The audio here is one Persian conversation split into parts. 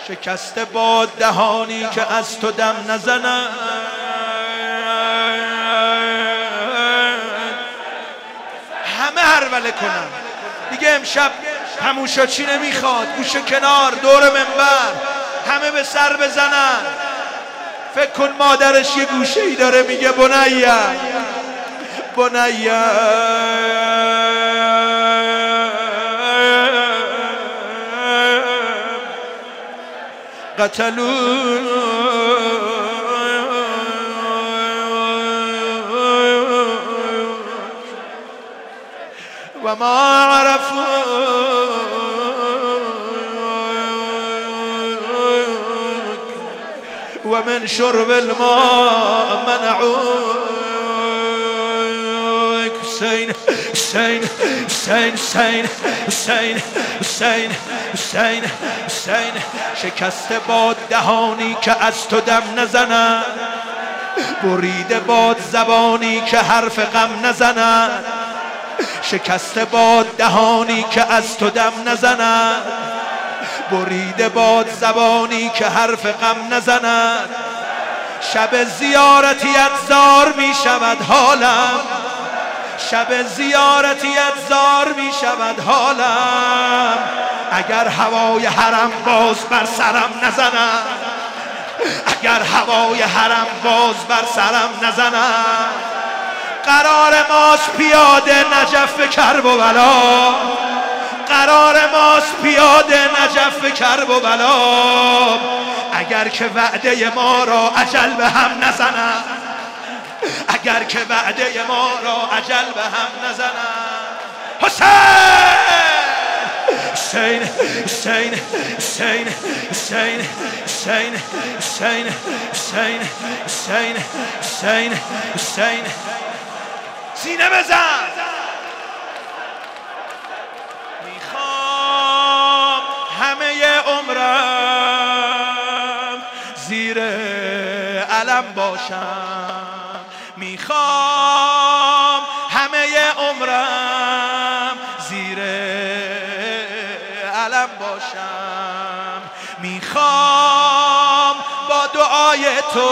شکسته باد دهانی که از تو دم نزند، همه هروله کنن دیگه. امشب تماشاچی نمیخواد، گوشه کنار دور منبر همه به سر بزنن. فکر کن مادرش یه گوشه ای داره میگه بنیه بنیه قتلوا و ما عرفوا و من شرب الماء منعوك. حسین حسین حسین حسین حسین حسین حسین حسین شکسته باد دهانی که از تو دم نزند، بریده باد زبانی که حرف غم نزند. شکسته باد دهانی که از تو دم نزند، بریده باد زبانی که حرف غم نزند. شب زیارتیت زار می شود حالم، شب زیارتیت زار می شود حالم. اگر هوای حرم باز بر سرم نزند، اگر هوای حرم باز بر سرم نزند. قرار ماست پیاده نجف کرب و بلا، قرار ماست پیاده نجف کرب و بلا. اگر که وعده ما را اجل به هم نزند، اگر که وعده ما را اجل به هم نزند. حسین حسین حسین حسین حسین حسین حسین حسین حسین حسین سینه بزن. میخوام همه عمرم زیر علم باشم، میخوام همه عمرم زیر علم باشم، میخوام با دعای تو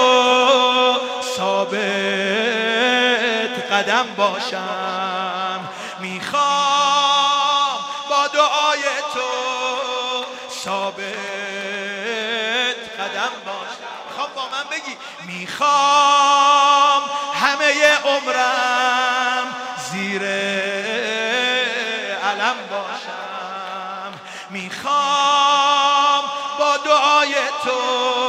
ثابت قدم باشم، میخوام با دعای تو ثابت قدم باشم. میخوام با من بگی میخوام همه عمرم زیر علم باشم، میخوام با دعای تو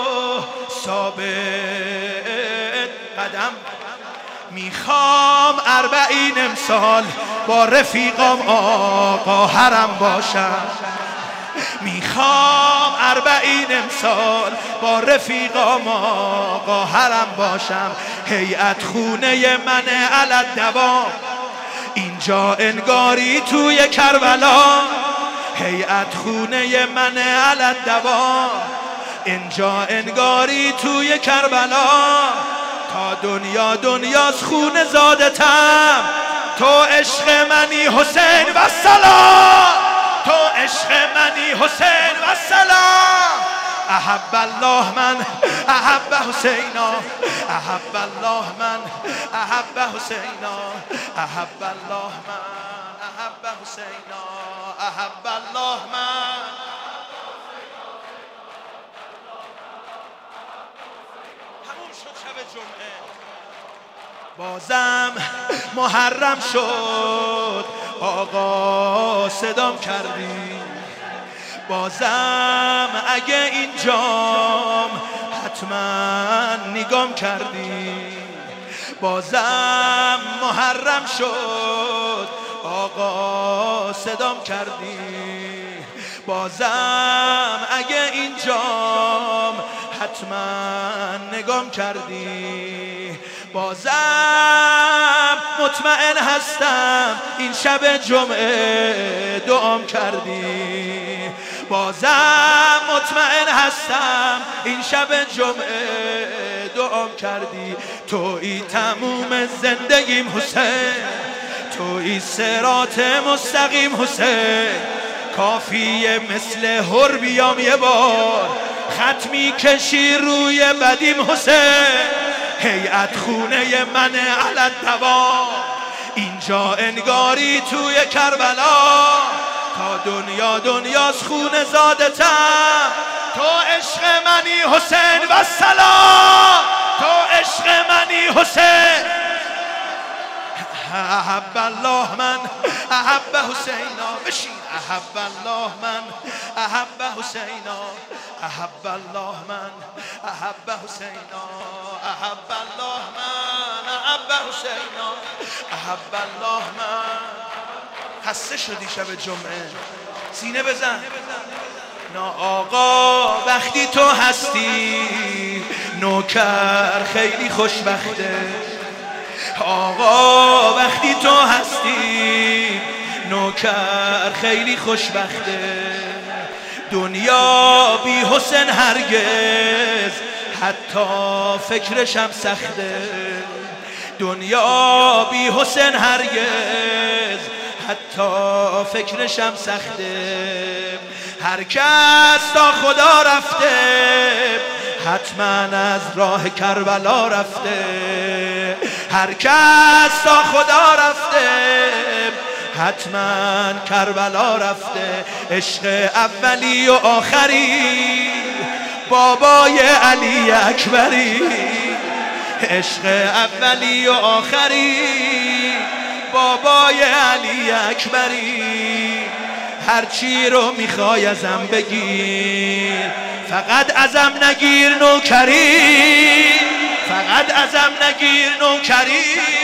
ثابت قدم. میخوام 40 امسال با رفیقام آقا حرم باشم، میخوام 40 امسال با رفیقام آقا حرم باشم. هیئت خونه من علت دوام، اینجا انگاری توی کربلا. هیئت خونه من علت دوام، اینجا انگاری توی کربلا. تا دنیا دنیاست خون زادتم، تو عشق منی حسین و سلام، تو عشق منی حسین و سلام. احب الله من احب حسینا، احب الله من احب حسینا، احب الله من احب حسینا، احب الله من. تموم شد شب جمعه، بازم محرم شد آقا صدام کردی. بازم اگه اینجام حتما نگام کردی. بازم محرم شد آقا صدام کردی. بازم اگه اینجام حتما نگام کردی. بازم مطمئن هستم این شب جمعه دعام کردی. بازم مطمئن هستم این شب جمعه دعام کردی. تویی تموم زندگیم حسین، تویی صراط مستقیم حسین. کافیه مثل هر بیام یه بار ختمی کشی روی بدیم حسین، هیئت خونه من علت دوام، اینجا انگاری توی کربلا، تا دنیا دنیاست خون زادتم، تو عشق منی حسین و سلام، تو عشق منی حسین. احب الله من احب حسینا، بشین. احب الله من احب حسینا، احب الله من احب حسینا، احب الله من احب حسینا، احب الله من. خسته شدی شب جمعه؟ سینه بزن. نا آقا وقتی تو هستی نوکر خیلی خوشبخته، آقا وقتی تو هستی نوکر خیلی خوشبخته، دنیا بی حسین هرگز حتی فکرشم سخته، دنیا بی حسین هرگز حتی فکرشم سخته، هر کس تا خدا رفته حتما از راه کربلا رفته، هر کس تا خدا رفته حتما کربلا رفته، عشق اولی و آخری بابای علی اکبری، عشق اولی و آخری بابای علی اکبری، هرچی رو میخوای ازم بگیر فقط ازم نگیر نوکری، فقط ازم نگیر نوکری،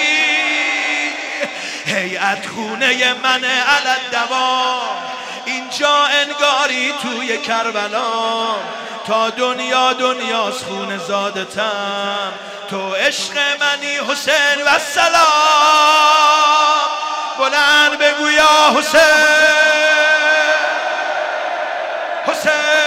هیئت خونه من علت دوام، اینجا انگاری توی کربلا، تا دنیا دنیاست خون زادتم، تو عشق منی حسین و سلام، بلند بگو یا حسین، حسین.